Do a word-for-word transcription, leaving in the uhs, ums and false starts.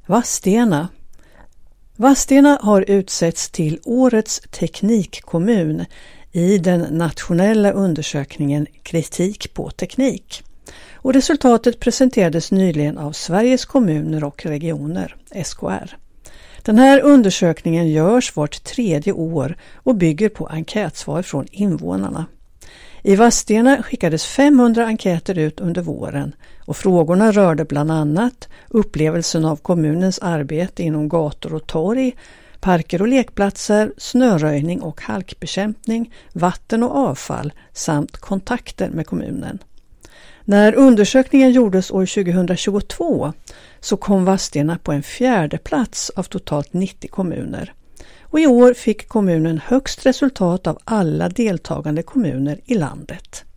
Vadstena. Vadstena har utsetts till årets teknikkommun i den nationella undersökningen Kritik på teknik. Och resultatet presenterades nyligen av Sveriges kommuner och regioner, S K R. Den här undersökningen görs vart tredje år och bygger på enkätsvar från invånarna. I Vadstena skickades femhundra enkäter ut under våren och frågorna rörde bland annat upplevelsen av kommunens arbete inom gator och torg, parker och lekplatser, snöröjning och halkbekämpning, vatten och avfall samt kontakter med kommunen. När undersökningen gjordes år tjugohundratjugotvå så kom Vadstena på en fjärde plats av totalt nittio kommuner. Och i år fick kommunen högst resultat av alla deltagande kommuner i landet.